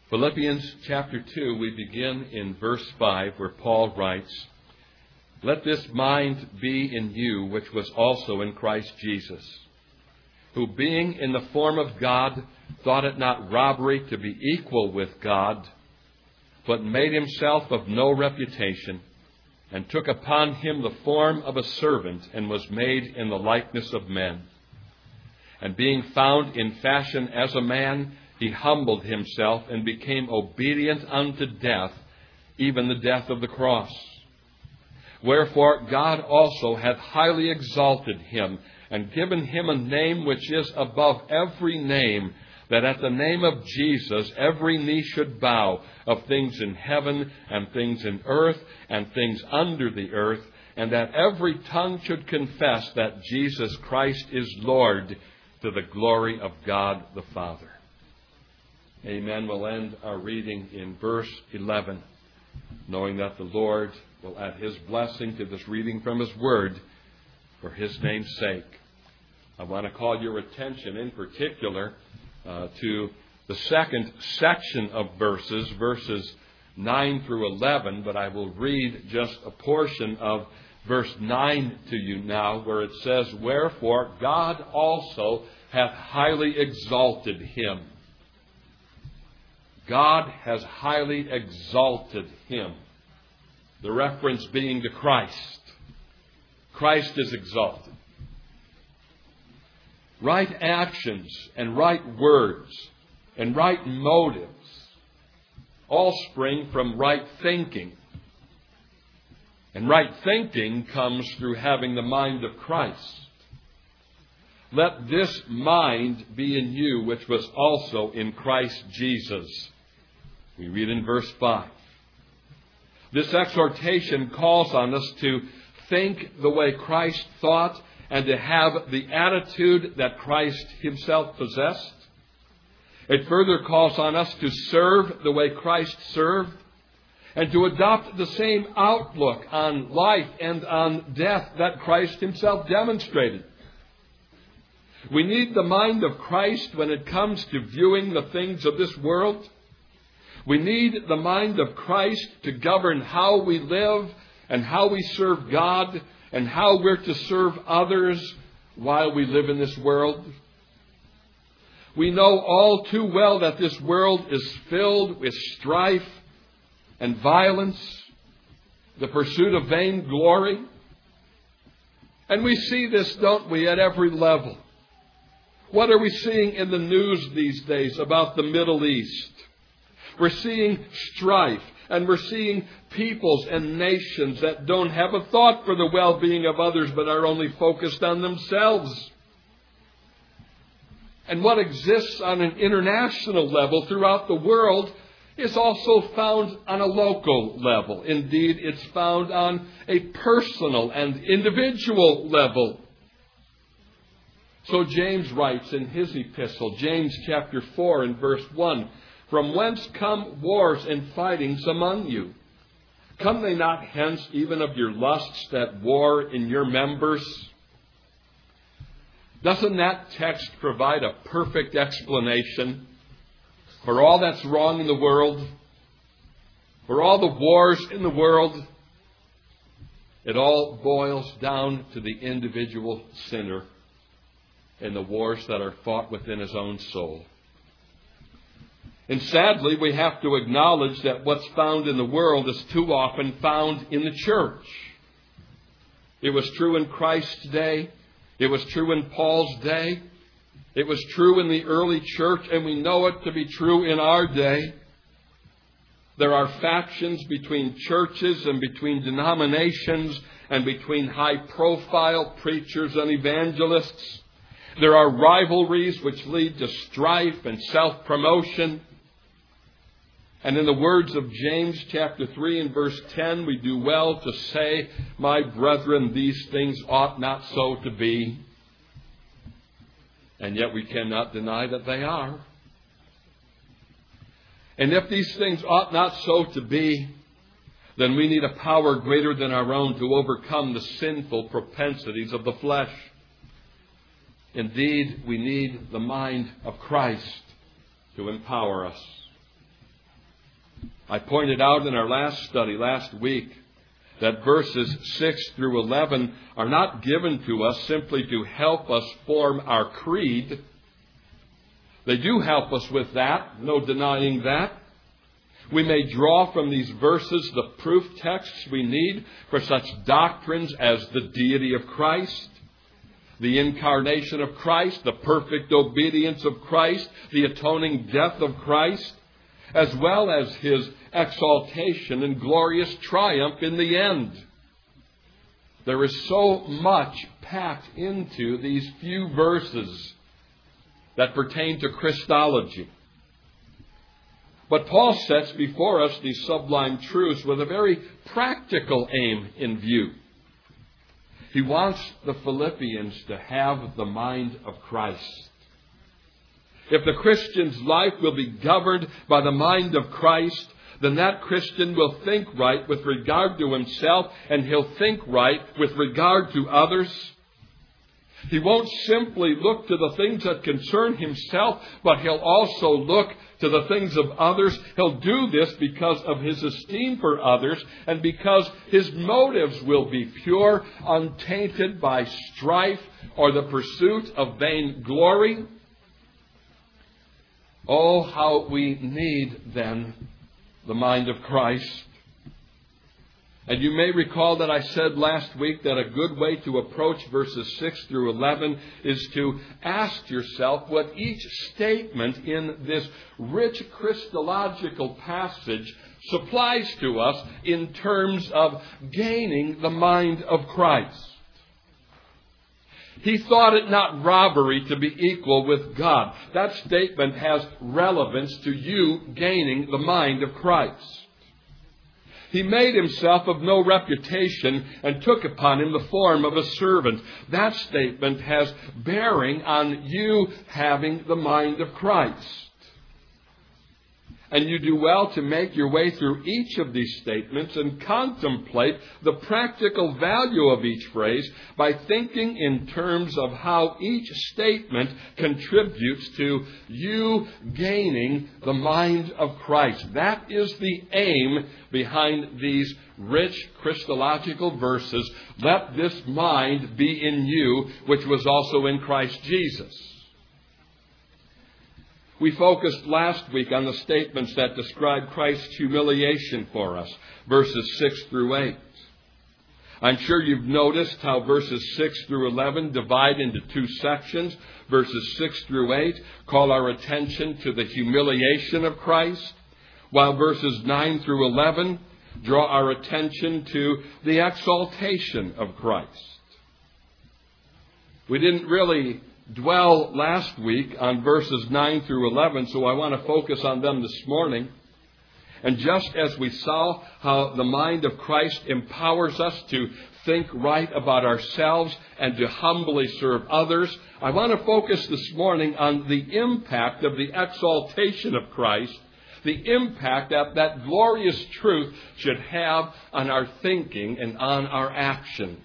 Philippians chapter 2, we begin in verse 5, where Paul writes, "Let this mind be in you, which was also in Christ Jesus, who being in the form of God, thought it not robbery to be equal with God, but made himself of no reputation, and took upon him the form of a servant, and was made in the likeness of men. And being found in fashion as a man, he humbled himself and became obedient unto death, even the death of the cross. Wherefore God also hath highly exalted him, and given him a name which is above every name, that at the name of Jesus every knee should bow, of things in heaven, and things in earth, and things under the earth, and that every tongue should confess that Jesus Christ is Lord, to the glory of God the Father." Amen. We'll end our reading in verse 11, knowing that the Lord will add His blessing to this reading from His Word for His name's sake. I want to call your attention in particular to the second section of verses 9 through 11, but I will read just a portion of verse 9 to you now, where it says, "Wherefore God also hath highly exalted him." God has highly exalted him. The reference being to Christ. Christ is exalted. Right actions and right words and right motives all spring from right thinking. And right thinking comes through having the mind of Christ. "Let this mind be in you, which was also in Christ Jesus." We read in verse 5. This exhortation calls on us to think the way Christ thought and to have the attitude that Christ Himself possessed. It further calls on us to serve the way Christ served and to adopt the same outlook on life and on death that Christ Himself demonstrated. We need the mind of Christ when it comes to viewing the things of this world. We need the mind of Christ to govern how we live and how we serve God and how we're to serve others while we live in this world. We know all too well that this world is filled with strife and violence, the pursuit of vainglory. And we see this, don't we, at every level. What are we seeing in the news these days about the Middle East? We're seeing strife, and we're seeing peoples and nations that don't have a thought for the well-being of others, but are only focused on themselves. And what exists on an international level throughout the world is also found on a local level. Indeed, it's found on a personal and individual level. So James writes in his epistle, James chapter 4 and verse 1, "From whence come wars and fightings among you? Come they not hence even of your lusts that war in your members?" Doesn't that text provide a perfect explanation for all that's wrong in the world? For all the wars in the world? It all boils down to the individual sinner and the wars that are fought within his own soul. And sadly, we have to acknowledge that what's found in the world is too often found in the church. It was true in Christ's day. It was true in Paul's day. It was true in the early church, and we know it to be true in our day. There are factions between churches and between denominations and between high-profile preachers and evangelists. There are rivalries which lead to strife and self-promotion. And in the words of James chapter 3 and verse 10, we do well to say, "My brethren, these things ought not so to be." And yet we cannot deny that they are. And if these things ought not so to be, then we need a power greater than our own to overcome the sinful propensities of the flesh. Indeed, we need the mind of Christ to empower us. I pointed out in our last study last week that verses 6 through 11 are not given to us simply to help us form our creed. They do help us with that, no denying that. We may draw from these verses the proof texts we need for such doctrines as the deity of Christ, the incarnation of Christ, the perfect obedience of Christ, the atoning death of Christ, as well as His exaltation and glorious triumph in the end. There is so much packed into these few verses that pertain to Christology. But Paul sets before us these sublime truths with a very practical aim in view. He wants the Philippians to have the mind of Christ. If the Christian's life will be governed by the mind of Christ, then that Christian will think right with regard to himself, and he'll think right with regard to others. He won't simply look to the things that concern himself, but he'll also look to the things of others. He'll do this because of his esteem for others and because his motives will be pure, untainted by strife or the pursuit of vain glory. Oh, how we need, then, the mind of Christ. And you may recall that I said last week that a good way to approach verses 6 through 11 is to ask yourself what each statement in this rich Christological passage supplies to us in terms of gaining the mind of Christ. He thought it not robbery to be equal with God. That statement has relevance to you gaining the mind of Christ. He made himself of no reputation and took upon him the form of a servant. That statement has bearing on you having the mind of Christ. And you do well to make your way through each of these statements and contemplate the practical value of each phrase by thinking in terms of how each statement contributes to you gaining the mind of Christ. That is the aim behind these rich Christological verses. Let this mind be in you, which was also in Christ Jesus. We focused last week on the statements that describe Christ's humiliation for us, verses 6 through 8. I'm sure you've noticed how verses 6 through 11 divide into two sections. Verses 6 through 8 call our attention to the humiliation of Christ, while verses 9 through 11 draw our attention to the exaltation of Christ. We didn't really dwell last week on verses 9 through 11, so I want to focus on them this morning. And just as we saw how the mind of Christ empowers us to think right about ourselves and to humbly serve others, I want to focus this morning on the impact of the exaltation of Christ, the impact that that glorious truth should have on our thinking and on our actions.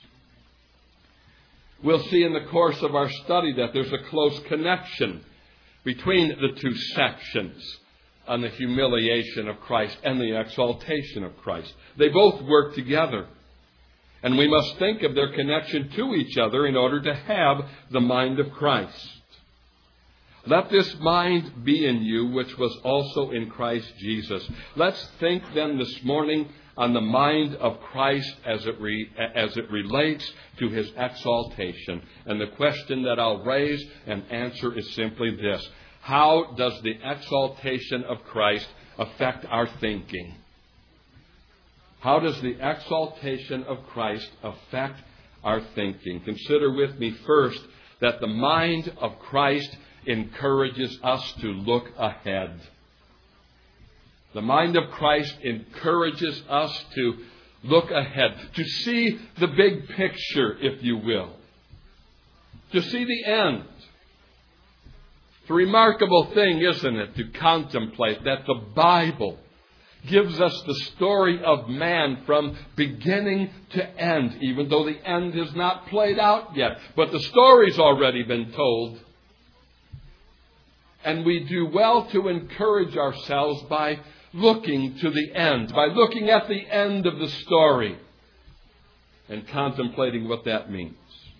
We'll see in the course of our study that there's a close connection between the two sections on the humiliation of Christ and the exaltation of Christ. They both work together. And we must think of their connection to each other in order to have the mind of Christ. Let this mind be in you, which was also in Christ Jesus. Let's think then this morning on the mind of Christ as it relates to His exaltation. And the question that I'll raise and answer is simply this: how does the exaltation of Christ affect our thinking? How does the exaltation of Christ affect our thinking? Consider with me first that the mind of Christ encourages us to look ahead. The mind of Christ encourages us to look ahead, to see the big picture, if you will, to see the end. It's a remarkable thing, isn't it, to contemplate that the Bible gives us the story of man from beginning to end, even though the end is not played out yet. But the story's already been told. And we do well to encourage ourselves by looking to the end, by looking at the end of the story and contemplating what that means.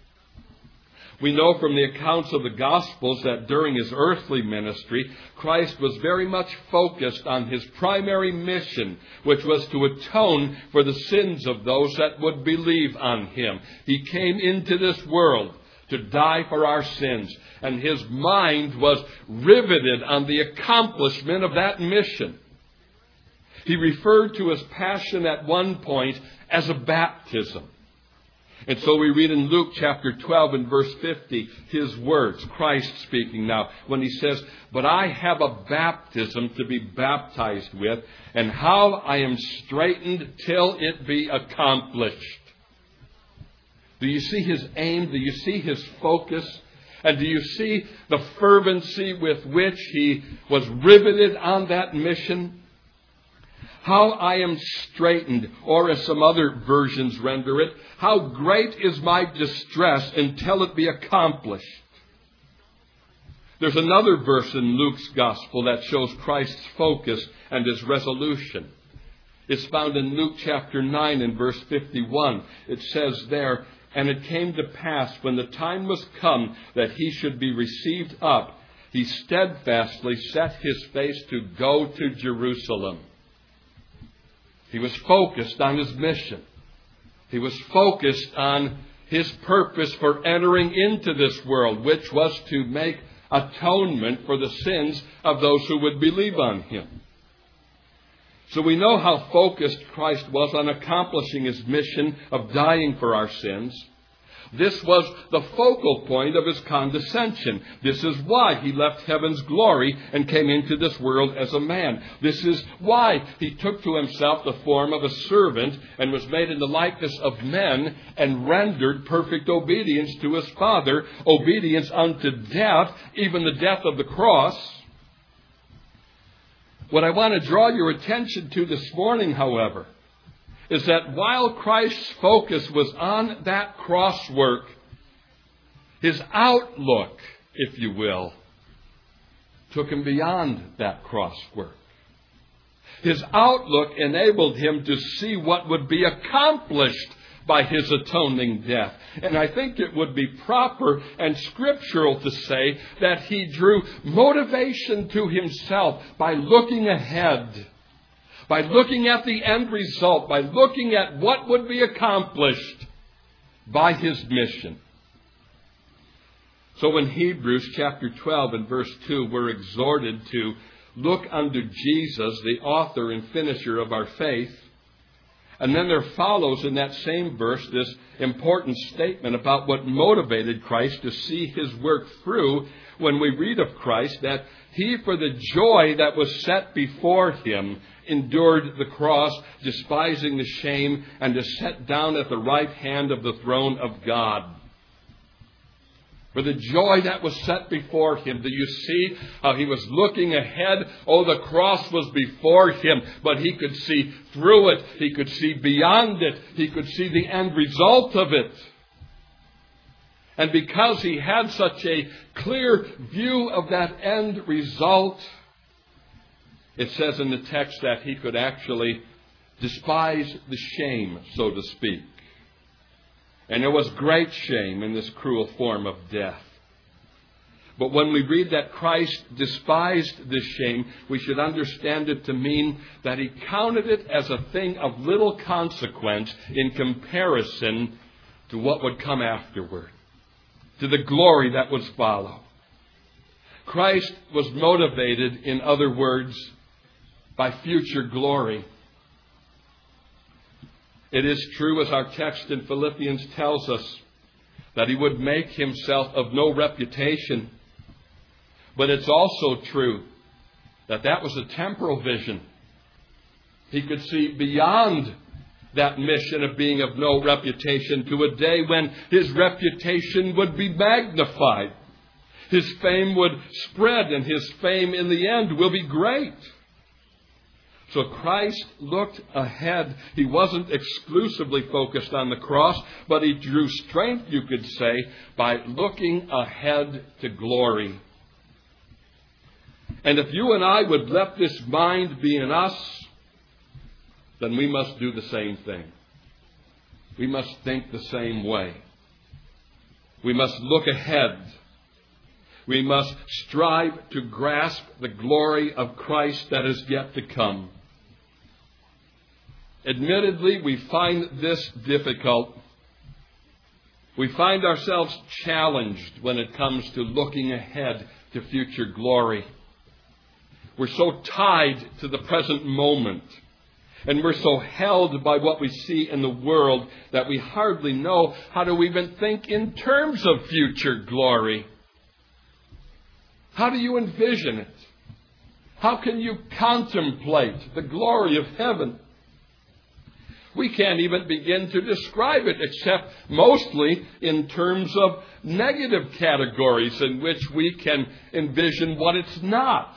We know from the accounts of the Gospels that during his earthly ministry, Christ was very much focused on his primary mission, which was to atone for the sins of those that would believe on him. He came into this world to die for our sins, and his mind was riveted on the accomplishment of that mission. He referred to his passion at one point as a baptism. And so we read in Luke chapter 12 and verse 50, his words, Christ speaking now, when he says, "But I have a baptism to be baptized with, and how I am straitened till it be accomplished." Do you see his aim? Do you see his focus? And do you see the fervency with which he was riveted on that mission? How I am straitened, or as some other versions render it, how great is my distress until it be accomplished. There's another verse in Luke's gospel that shows Christ's focus and his resolution. It's found in Luke chapter 9 and verse 51. It says there, "And it came to pass when the time was come that he should be received up, he steadfastly set his face to go to Jerusalem." He was focused on his mission. He was focused on his purpose for entering into this world, which was to make atonement for the sins of those who would believe on him. So we know how focused Christ was on accomplishing his mission of dying for our sins. This was the focal point of his condescension. This is why he left heaven's glory and came into this world as a man. This is why he took to himself the form of a servant and was made in the likeness of men and rendered perfect obedience to his Father, obedience unto death, even the death of the cross. What I want to draw your attention to this morning, however, is that while Christ's focus was on that cross work, his outlook, if you will, took him beyond that cross work. His outlook enabled him to see what would be accomplished by his atoning death. And I think it would be proper and scriptural to say that he drew motivation to himself by looking ahead, by looking at the end result, by looking at what would be accomplished by his mission. So in Hebrews chapter 12 and verse 2, we're exhorted to look unto Jesus, the author and finisher of our faith. And then there follows in that same verse this important statement about what motivated Christ to see his work through when we read of Christ, that he, for the joy that was set before him, endured the cross, despising the shame, and is set down at the right hand of the throne of God. For the joy that was set before him. Do you see how he was looking ahead? Oh, the cross was before him, but he could see through it. He could see beyond it. He could see the end result of it. And because he had such a clear view of that end result, it says in the text that he could actually despise the shame, so to speak. And there was great shame in this cruel form of death. But when we read that Christ despised this shame, we should understand it to mean that he counted it as a thing of little consequence in comparison to what would come afterward, to the glory that would follow. Christ was motivated, in other words, by future glory. It is true, as our text in Philippians tells us, that he would make himself of no reputation. But it's also true that that was a temporal vision. He could see beyond that mission of being of no reputation to a day when his reputation would be magnified. His fame would spread, and his fame in the end will be great. So Christ looked ahead. He wasn't exclusively focused on the cross, but he drew strength, you could say, by looking ahead to glory. And if you and I would let this mind be in us, then we must do the same thing. We must think the same way. We must look ahead. We must strive to grasp the glory of Christ that is yet to come. Admittedly, we find this difficult. We find ourselves challenged when it comes to looking ahead to future glory. We're so tied to the present moment, and we're so held by what we see in the world that we hardly know how to even think in terms of future glory. How do you envision it? How can you contemplate the glory of heaven? We can't even begin to describe it except mostly in terms of negative categories in which we can envision what it's not.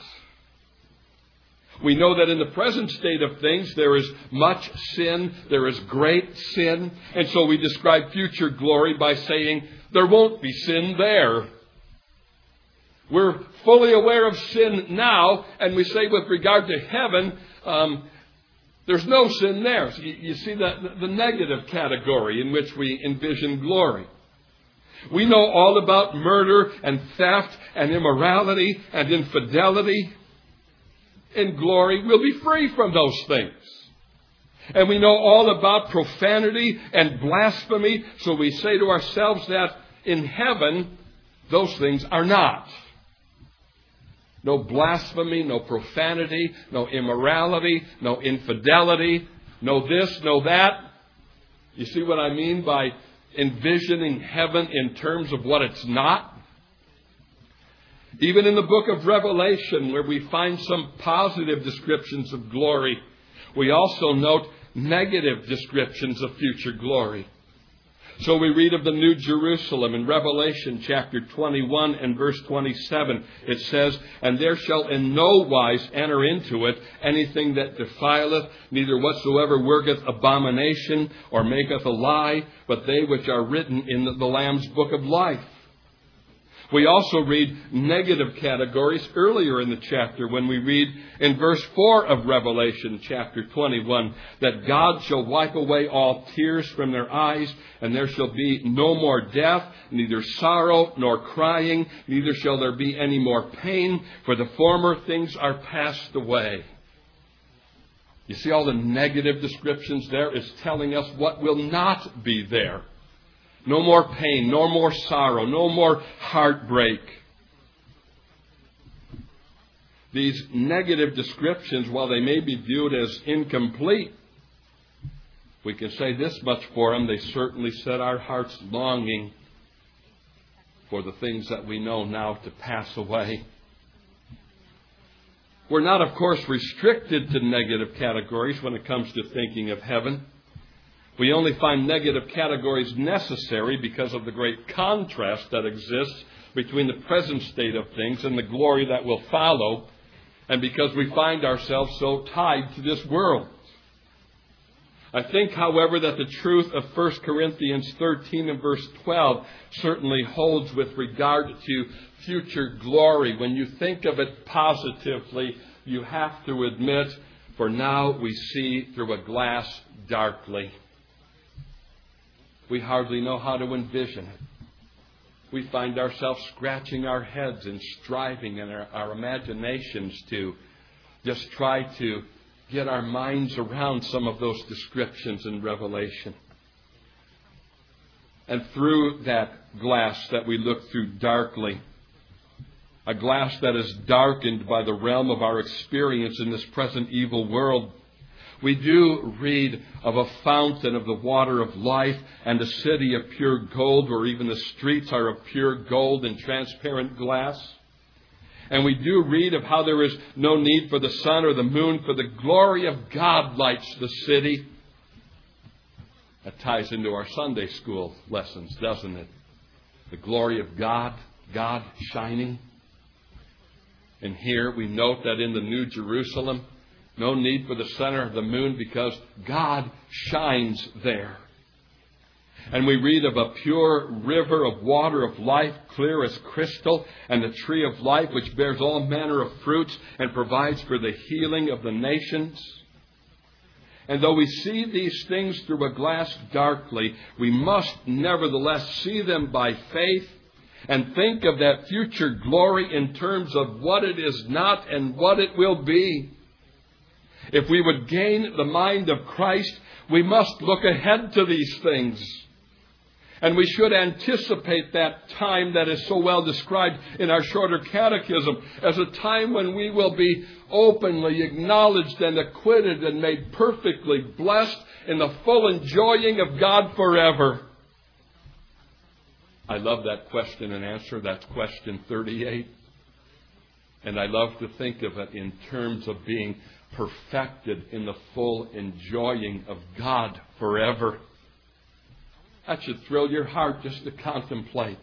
We know that in the present state of things there is much sin, there is great sin, and so we describe future glory by saying there won't be sin there. We're fully aware of sin now, and we say with regard to heaven, there's no sin there. So you see the negative category in which we envision glory. We know all about murder and theft and immorality and infidelity. In glory, we'll be free from those things. And we know all about profanity and blasphemy, so we say to ourselves that in heaven, those things are not. No blasphemy, no profanity, no immorality, no infidelity, no this, no that. You see what I mean by envisioning heaven in terms of what it's not? Even in the book of Revelation, where we find some positive descriptions of glory, we also note negative descriptions of future glory. So we read of the New Jerusalem in Revelation chapter 21 and verse 27. It says, "And there shall in no wise enter into it anything that defileth, neither whatsoever worketh abomination or maketh a lie, but they which are written in the Lamb's book of life." We also read negative categories earlier in the chapter when we read in verse 4 of Revelation chapter 21 that God shall wipe away all tears from their eyes, and there shall be no more death, neither sorrow nor crying, neither shall there be any more pain, for the former things are passed away. You see all the negative descriptions there is telling us what will not be there. No more pain, no more sorrow, no more heartbreak. These negative descriptions, while they may be viewed as incomplete, we can say this much for them: they certainly set our hearts longing for the things that we know now to pass away. We're not, of course, restricted to negative categories when it comes to thinking of heaven. We only find negative categories necessary because of the great contrast that exists between the present state of things and the glory that will follow, and because we find ourselves so tied to this world. I think, however, that the truth of 1 Corinthians 13 and verse 12 certainly holds with regard to future glory. When you think of it positively, you have to admit, for now we see through a glass darkly. We hardly know how to envision it. We find ourselves scratching our heads and striving in our imaginations to just try to get our minds around some of those descriptions in Revelation. And through that glass that we look through darkly, a glass that is darkened by the realm of our experience in this present evil world, we do read of a fountain of the water of life and a city of pure gold, where even the streets are of pure gold and transparent glass. And we do read of how there is no need for the sun or the moon, for the glory of God lights the city. That ties into our Sunday school lessons, doesn't it? The glory of God, God shining. And here we note that in the New Jerusalem, no need for the sun or the moon because God shines there. And we read of a pure river of water of life, clear as crystal, and the tree of life which bears all manner of fruits and provides for the healing of the nations. And though we see these things through a glass darkly, we must nevertheless see them by faith and think of that future glory in terms of what it is not and what it will be. If we would gain the mind of Christ, we must look ahead to these things. And we should anticipate that time that is so well described in our shorter catechism as a time when we will be openly acknowledged and acquitted and made perfectly blessed in the full enjoying of God forever. I love that question and answer. That's question 38. And I love to think of it in terms of being perfected in the full enjoying of God forever. That should thrill your heart just to contemplate.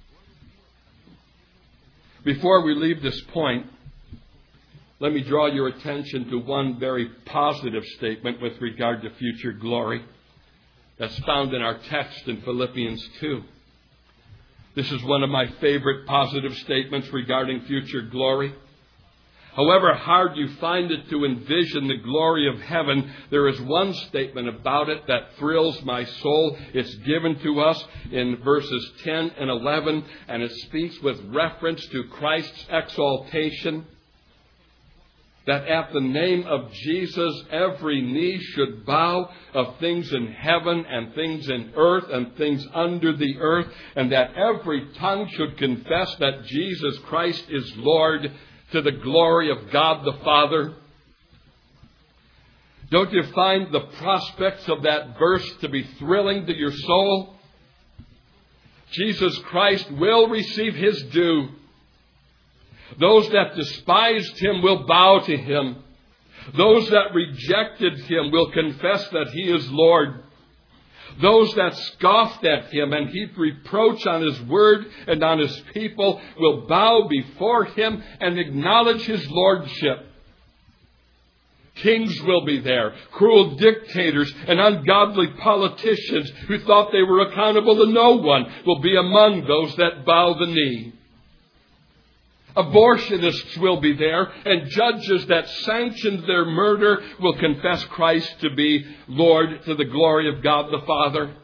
Before we leave this point, let me draw your attention to one very positive statement with regard to future glory that's found in our text in Philippians 2. This is one of my favorite positive statements regarding future glory. However hard you find it to envision the glory of heaven, there is one statement about it that thrills my soul. It's given to us in verses 10 and 11, and it speaks with reference to Christ's exaltation. That at the name of Jesus, every knee should bow of things in heaven and things in earth and things under the earth, and that every tongue should confess that Jesus Christ is Lord, to the glory of God the Father. Don't you find the prospects of that verse to be thrilling to your soul? Jesus Christ will receive His due. Those that despised Him will bow to Him. Those that rejected Him will confess that He is Lord. Those that scoffed at Him and heaped reproach on His word and on His people will bow before Him and acknowledge His lordship. Kings will be there. Cruel dictators and ungodly politicians who thought they were accountable to no one will be among those that bow the knee. Abortionists will be there, and judges that sanctioned their murder will confess Christ to be Lord to the glory of God the Father.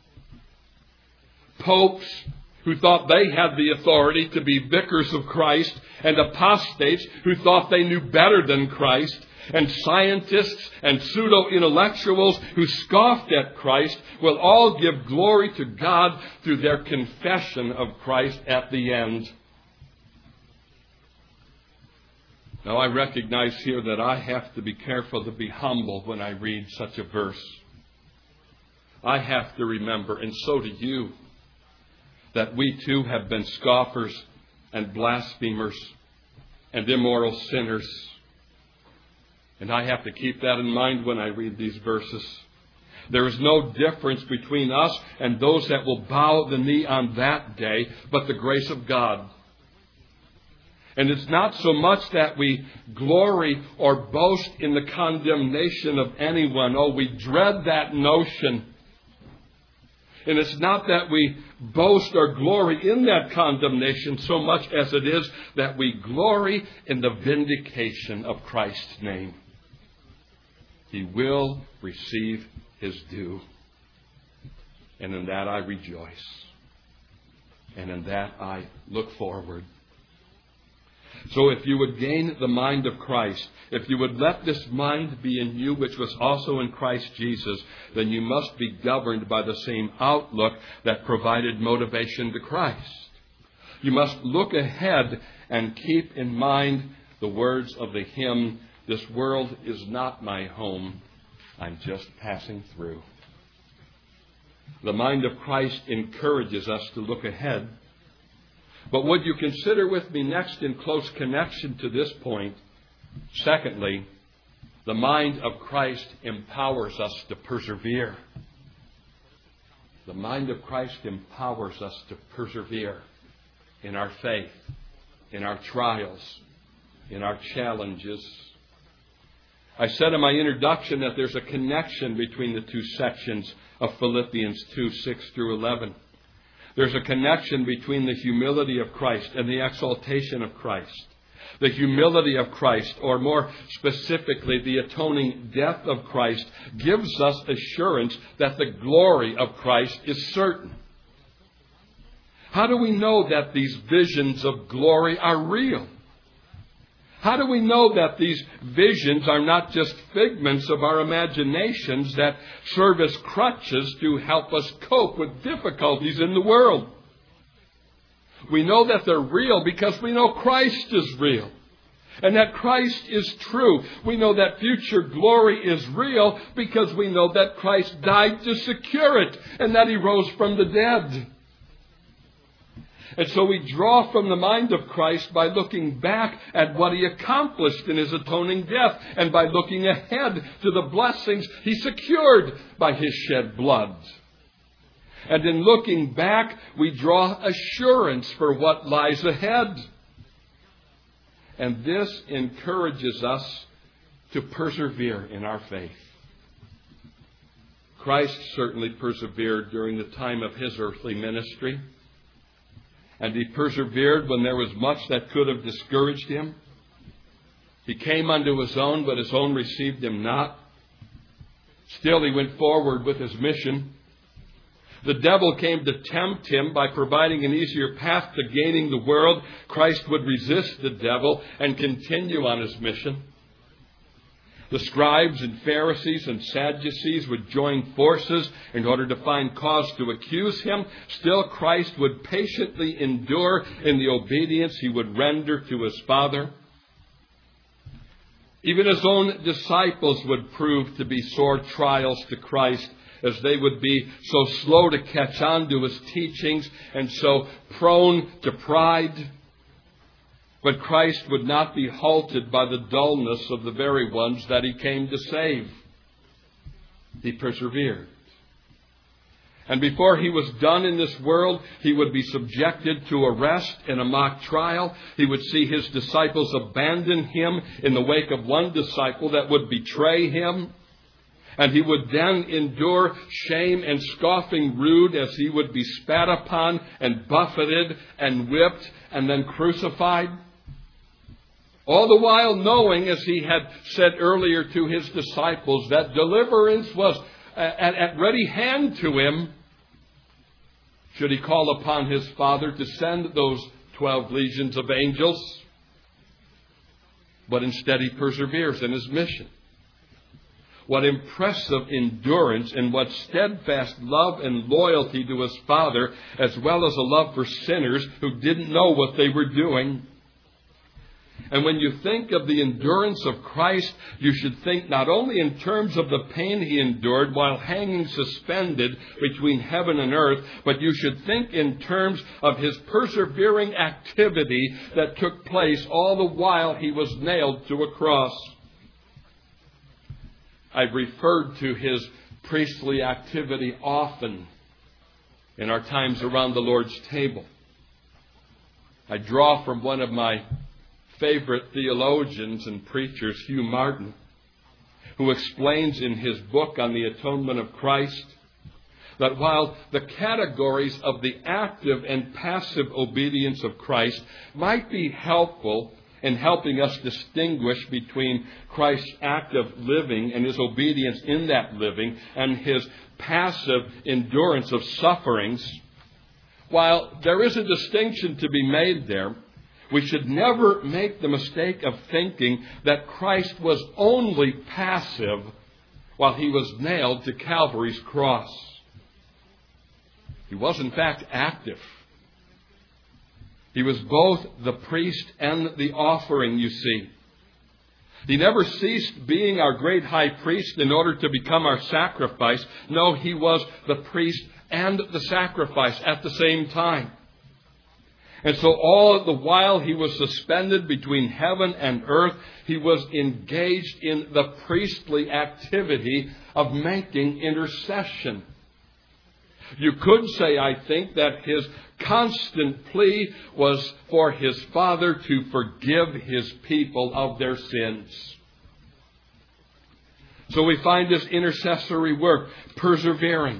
Popes who thought they had the authority to be vicars of Christ, and apostates who thought they knew better than Christ, and scientists and pseudo-intellectuals who scoffed at Christ will all give glory to God through their confession of Christ at the end. Now, I recognize here that I have to be careful to be humble when I read such a verse. I have to remember, and so do you, that we too have been scoffers and blasphemers and immoral sinners. And I have to keep that in mind when I read these verses. There is no difference between us and those that will bow the knee on that day, but the grace of God. And it's not so much that we glory or boast in the condemnation of anyone. Oh, we dread that notion. And it's not that we boast or glory in that condemnation so much as it is that we glory in the vindication of Christ's name. He will receive His due. And in that I rejoice. And in that I look forward. So if you would gain the mind of Christ, if you would let this mind be in you, which was also in Christ Jesus, then you must be governed by the same outlook that provided motivation to Christ. You must look ahead and keep in mind the words of the hymn, "This world is not my home, I'm just passing through." The mind of Christ encourages us to look ahead. But would you consider with me next in close connection to this point, secondly, the mind of Christ empowers us to persevere. The mind of Christ empowers us to persevere in our faith, in our trials, in our challenges. I said in my introduction that there's a connection between the two sections of Philippians 2, 6 through 11. There's a connection between the humility of Christ and the exaltation of Christ. The humility of Christ, or more specifically, the atoning death of Christ, gives us assurance that the glory of Christ is certain. How do we know that these visions of glory are real? How do we know that these visions are not just figments of our imaginations that serve as crutches to help us cope with difficulties in the world? We know that they're real because we know Christ is real and that Christ is true. We know that future glory is real because we know that Christ died to secure it and that He rose from the dead. And so we draw from the mind of Christ by looking back at what He accomplished in His atoning death and by looking ahead to the blessings He secured by His shed blood. And in looking back, we draw assurance for what lies ahead. And this encourages us to persevere in our faith. Christ certainly persevered during the time of His earthly ministry. And He persevered when there was much that could have discouraged Him. He came unto His own, but His own received Him not. Still He went forward with His mission. The devil came to tempt Him by providing an easier path to gaining the world. Christ would resist the devil and continue on His mission. The scribes and Pharisees and Sadducees would join forces in order to find cause to accuse Him. Still, Christ would patiently endure in the obedience He would render to His Father. Even His own disciples would prove to be sore trials to Christ, as they would be so slow to catch on to His teachings and so prone to pride. But Christ would not be halted by the dullness of the very ones that He came to save. He persevered. And before He was done in this world, He would be subjected to arrest and a mock trial. He would see His disciples abandon Him in the wake of one disciple that would betray Him. And He would then endure shame and scoffing rude as He would be spat upon and buffeted and whipped and then crucified. All the while knowing, as He had said earlier to His disciples, that deliverance was at ready hand to Him, should He call upon His Father to send those 12 legions of angels. But instead He perseveres in His mission. What impressive endurance and what steadfast love and loyalty to His Father, as well as a love for sinners who didn't know what they were doing. And when you think of the endurance of Christ, you should think not only in terms of the pain He endured while hanging suspended between heaven and earth, but you should think in terms of His persevering activity that took place all the while He was nailed to a cross. I've referred to His priestly activity often in our times around the Lord's table. I draw from one of my favorite theologians and preachers, Hugh Martin, who explains in his book on the atonement of Christ that while the categories of the active and passive obedience of Christ might be helpful in helping us distinguish between Christ's active living and His obedience in that living and His passive endurance of sufferings, while there is a distinction to be made there, we should never make the mistake of thinking that Christ was only passive while He was nailed to Calvary's cross. He was in fact active. He was both the priest and the offering, you see. He never ceased being our great high priest in order to become our sacrifice. No, He was the priest and the sacrifice at the same time. And so all the while He was suspended between heaven and earth, He was engaged in the priestly activity of making intercession. You could say, I think, that His constant plea was for His Father to forgive His people of their sins. So we find this intercessory work, persevering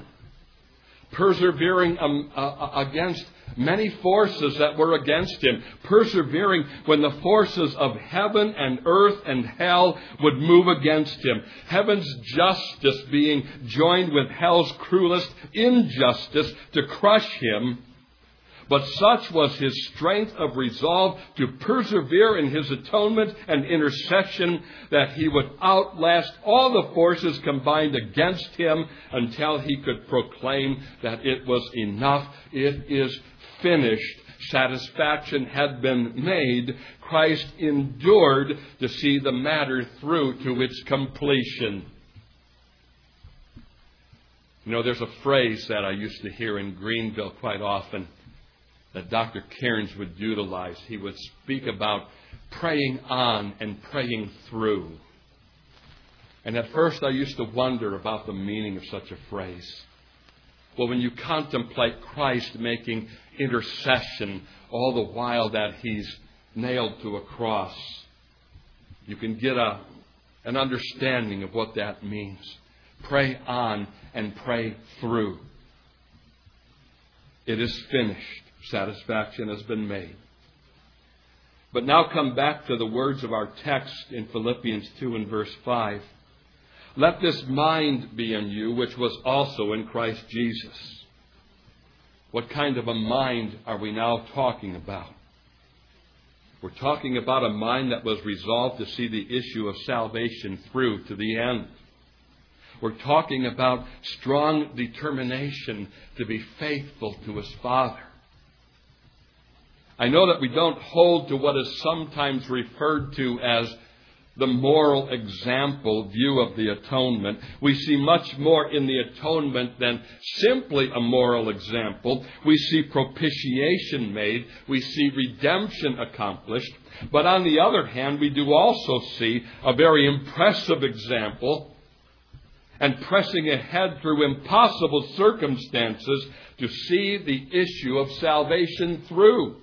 against many forces that were against him, persevering when the forces of heaven and earth and hell would move against him. Heaven's justice being joined with hell's cruelest injustice to crush him. But such was his strength of resolve to persevere in his atonement and intercession that he would outlast all the forces combined against him until he could proclaim that it was enough. It is finished. Satisfaction had been made. Christ endured to see the matter through to its completion. You know, there's a phrase that I used to hear in Greenville quite often that Dr. Cairns would utilize. He would speak about praying on and praying through. And at first I used to wonder about the meaning of such a phrase. Well, when you contemplate Christ making intercession all the while that he's nailed to a cross, you can get an understanding of what that means. Pray on and pray through. It is finished. Satisfaction has been made. But now come back to the words of our text in Philippians 2 and verse 5. Let this mind be in you, which was also in Christ Jesus. What kind of a mind are we now talking about? We're talking about a mind that was resolved to see the issue of salvation through to the end. We're talking about strong determination to be faithful to his Father. I know that we don't hold to what is sometimes referred to as the moral example view of the atonement. We see much more in the atonement than simply a moral example. We see propitiation made. We see redemption accomplished. But on the other hand, we do also see a very impressive example and pressing ahead through impossible circumstances to see the issue of salvation through.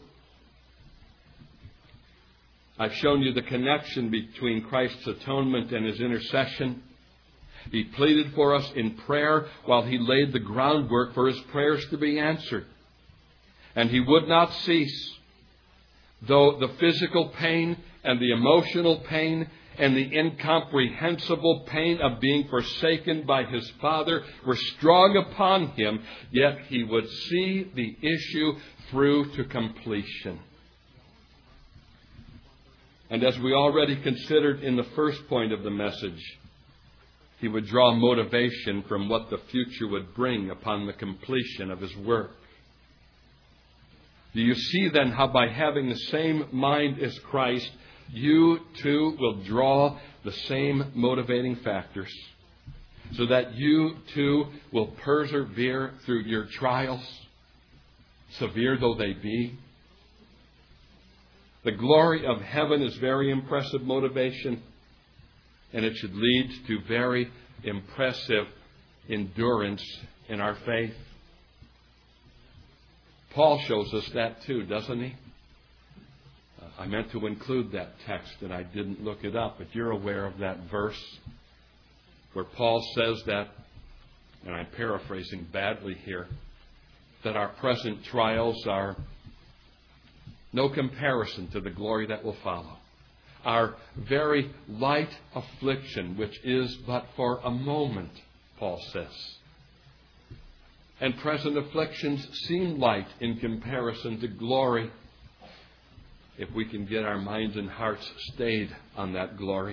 I've shown you the connection between Christ's atonement and his intercession. He pleaded for us in prayer while he laid the groundwork for his prayers to be answered. And he would not cease, though the physical pain and the emotional pain and the incomprehensible pain of being forsaken by his Father were strong upon him, yet he would see the issue through to completion. And as we already considered in the first point of the message, he would draw motivation from what the future would bring upon the completion of his work. Do you see then how by having the same mind as Christ, you too will draw the same motivating factors, so that you too will persevere through your trials, severe though they be? The glory of heaven is very impressive motivation, and it should lead to very impressive endurance in our faith. Paul shows us that too, doesn't he? I meant to include that text and I didn't look it up, but you're aware of that verse where Paul says that, and I'm paraphrasing badly here, that our present trials are no comparison to the glory that will follow. Our very light affliction, which is but for a moment, Paul says. And present afflictions seem light in comparison to glory, if we can get our minds and hearts stayed on that glory.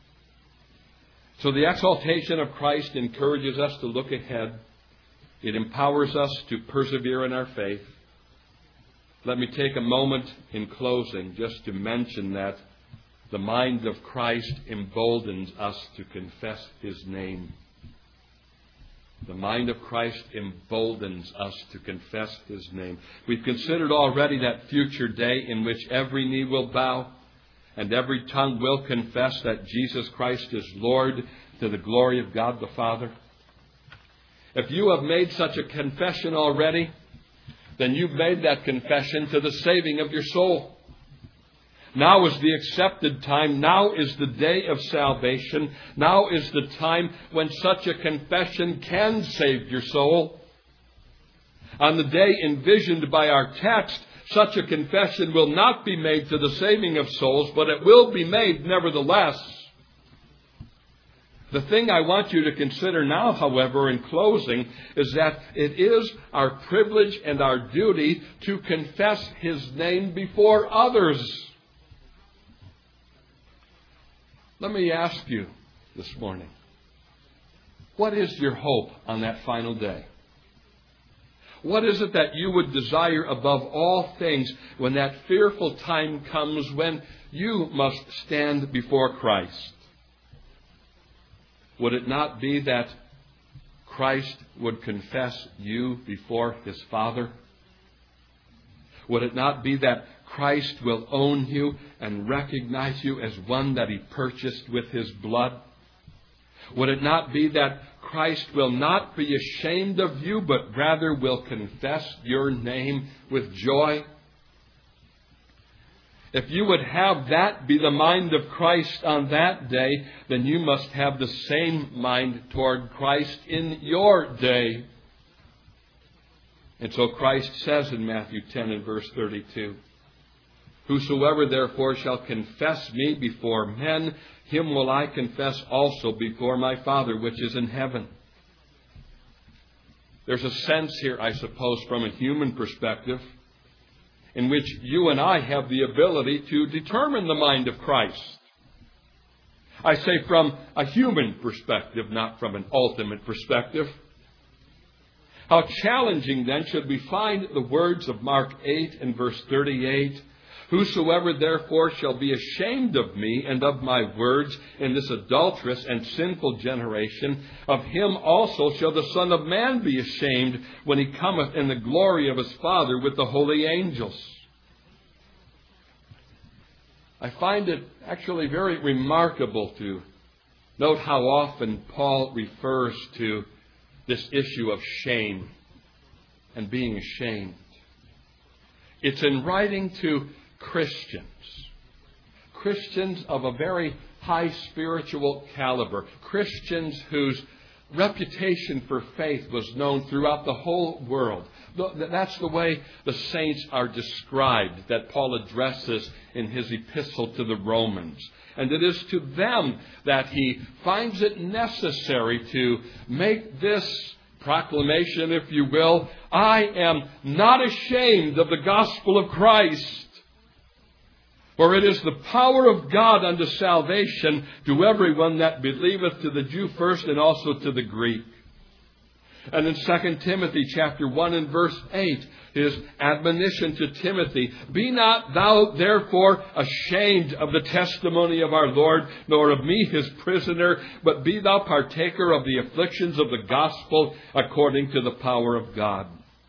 So the exaltation of Christ encourages us to look ahead. It empowers us to persevere in our faith. Let me take a moment in closing just to mention that the mind of Christ emboldens us to confess his name. The mind of Christ emboldens us to confess his name. We've considered already that future day in which every knee will bow and every tongue will confess that Jesus Christ is Lord to the glory of God the Father. If you have made such a confession already, then you've made that confession to the saving of your soul. Now is the accepted time. Now is the day of salvation. Now is the time when such a confession can save your soul. On the day envisioned by our text, such a confession will not be made to the saving of souls, but it will be made nevertheless. The thing I want you to consider now, however, in closing, is that it is our privilege and our duty to confess His name before others. Let me ask you this morning, what is your hope on that final day? What is it that you would desire above all things when that fearful time comes when you must stand before Christ? Would it not be that Christ would confess you before His Father? Would it not be that Christ will own you and recognize you as one that He purchased with His blood? Would it not be that Christ will not be ashamed of you, but rather will confess your name with joy? If you would have that be the mind of Christ on that day, then you must have the same mind toward Christ in your day. And so Christ says in Matthew 10 and verse 32, "Whosoever therefore shall confess me before men, him will I confess also before my Father which is in heaven." There's a sense here, I suppose, from a human perspective, in which you and I have the ability to determine the mind of Christ. I say from a human perspective, not from an ultimate perspective. How challenging then should we find the words of Mark 8 and verse 38, "Whosoever therefore shall be ashamed of me and of my words in this adulterous and sinful generation, of him also shall the Son of Man be ashamed when He cometh in the glory of His Father with the holy angels." I find it actually very remarkable to note how often Paul refers to this issue of shame and being ashamed. It's in writing to Christians of a very high spiritual caliber, Christians whose reputation for faith was known throughout the whole world. That's the way the saints are described that Paul addresses in his epistle to the Romans. And it is to them that he finds it necessary to make this proclamation, if you will: "I am not ashamed of the gospel of Christ. For it is the power of God unto salvation to everyone that believeth, to the Jew first and also to the Greek." And in 2 Timothy chapter 1 and verse 8, his admonition to Timothy: "Be not thou therefore ashamed of the testimony of our Lord, nor of me his prisoner, but be thou partaker of the afflictions of the gospel according to the power of God."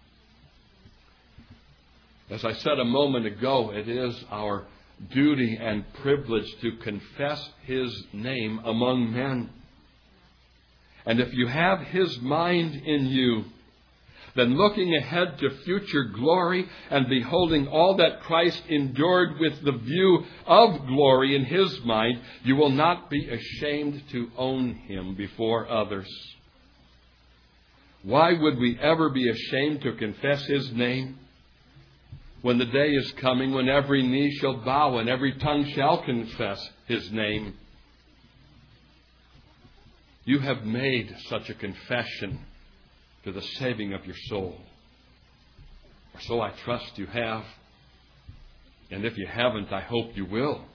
As I said a moment ago, it is our duty and privilege to confess His name among men. And if you have His mind in you, then looking ahead to future glory and beholding all that Christ endured with the view of glory in His mind, you will not be ashamed to own Him before others. Why would we ever be ashamed to confess His name? When the day is coming when every knee shall bow and every tongue shall confess His name. You have made such a confession to the saving of your soul. Or so I trust you have. And if you haven't, I hope you will.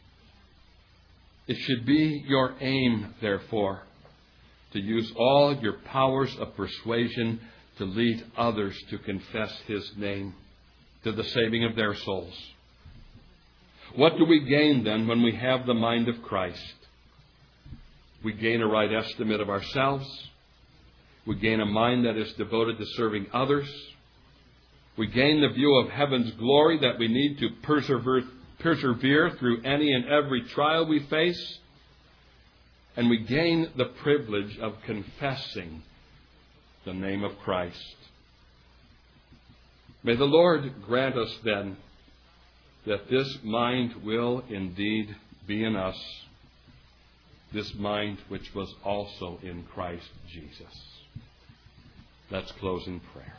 It should be your aim, therefore, to use all your powers of persuasion to lead others to confess His name, to the saving of their souls. What do we gain then when we have the mind of Christ? We gain a right estimate of ourselves. We gain a mind that is devoted to serving others. We gain the view of heaven's glory that we need to persevere through any and every trial we face. And we gain the privilege of confessing the name of Christ. May the Lord grant us then that this mind will indeed be in us, this mind which was also in Christ Jesus. Let's close in prayer.